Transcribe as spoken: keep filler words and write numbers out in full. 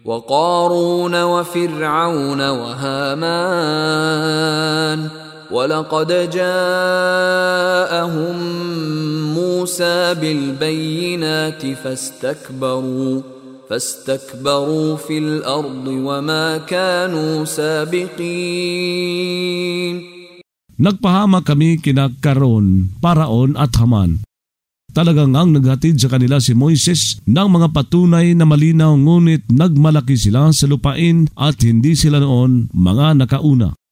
وقارون وفرعون وهامان ولقد جاءهم موسى بالبينات فاستكبروا فاستكبروا في الأرض وما كانوا سابقين. Nagpahama kami kina Karon, Paraon at Haman. Talagang ang naghatid sa kanila si Moises ng mga patunay na malinaw, ngunit nagmalaki sila sa lupain at hindi sila noon mga nakauna.